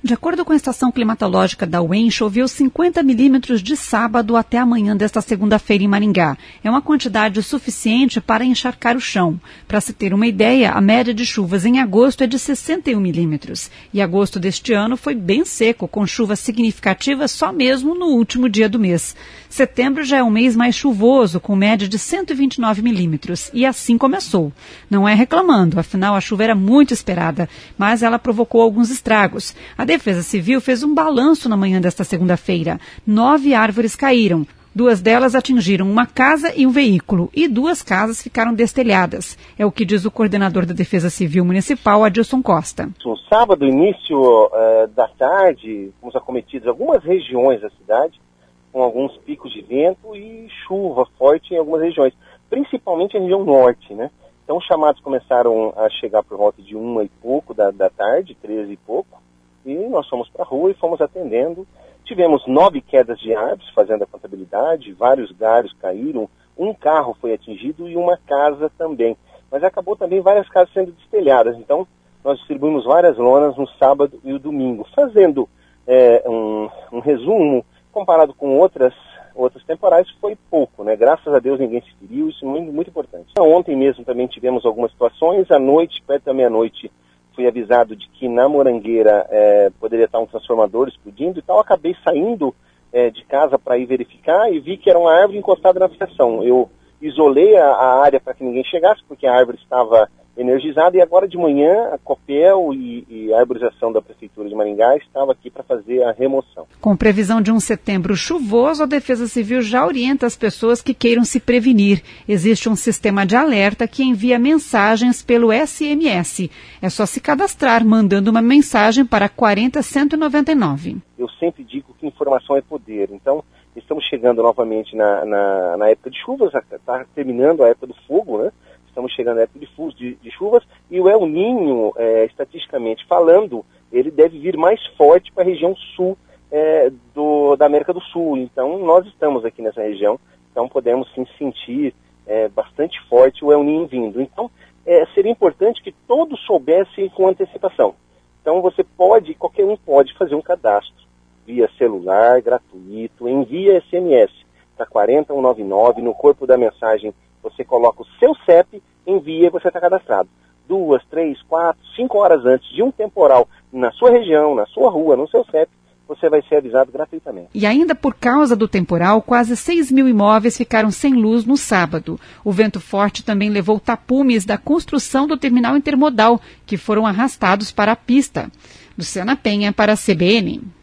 De acordo com a estação climatológica da UEM, choveu 50 milímetros de sábado até amanhã desta segunda-feira em Maringá. É uma quantidade suficiente para encharcar o chão. Para se ter uma ideia, a média de chuvas em agosto é de 61 milímetros. E agosto deste ano foi bem seco, com chuvas significativas só mesmo no último dia do mês. Setembro já é um mês mais chuvoso, com média de 129 milímetros. E assim começou. Não é reclamando, afinal a chuva era muito esperada, mas ela provocou alguns estragos. A Defesa Civil fez um balanço na manhã desta segunda-feira. 9 árvores caíram. 2 delas atingiram uma casa e um veículo, e 2 casas ficaram destelhadas. É o que diz o coordenador da Defesa Civil Municipal, Adilson Costa. No sábado, início da tarde, fomos acometidos algumas regiões da cidade, com alguns picos de vento e chuva forte em algumas regiões, principalmente a região norte, né? Então, os chamados começaram a chegar por volta de 1 e pouco da tarde, 13 e pouco, e nós fomos para a rua e fomos atendendo. Tivemos 9 quedas de árvores, fazendo a contabilidade, vários galhos caíram, um carro foi atingido e uma casa também. Mas acabou também várias casas sendo destelhadas. Então, nós distribuímos várias lonas no sábado e o domingo, fazendo um resumo, comparado com outras temporais, foi pouco, né? Graças a Deus ninguém se feriu, isso é muito, muito importante. Então, ontem mesmo também tivemos algumas situações, à noite, perto da meia-noite, fui avisado de que na Morangueira poderia estar um transformador explodindo e tal. Acabei saindo de casa para ir verificar e vi que era uma árvore encostada na fiação. Eu isolei a área para que ninguém chegasse, porque a árvore estava energizada, e agora de manhã a Copel e a arborização da Prefeitura de Maringá estava aqui para fazer a remoção. Com previsão de um setembro chuvoso, a Defesa Civil já orienta as pessoas que queiram se prevenir. Existe um sistema de alerta que envia mensagens pelo SMS. É só se cadastrar mandando uma mensagem para 40199. Eu sempre digo que informação é poder, então estamos chegando novamente na época de chuvas, está terminando a época do fogo, né? Estamos chegando à época de chuvas, e o El Niño, estatisticamente falando, ele deve vir mais forte para a região sul da América do Sul. Então, nós estamos aqui nessa região, então podemos sim sentir bastante forte o El Niño vindo. Então, seria importante que todos soubessem com antecipação. Então, qualquer um pode fazer um cadastro via celular, gratuito, envia SMS para 40199, no corpo da mensagem você coloca o seu CEP, envia e você está cadastrado. 2, 3, 4, 5 horas antes de um temporal na sua região, na sua rua, no seu CEP, você vai ser avisado gratuitamente. E ainda por causa do temporal, quase 6 mil imóveis ficaram sem luz no sábado. O vento forte também levou tapumes da construção do terminal intermodal, que foram arrastados para a pista. Luciana Penha para a CBN.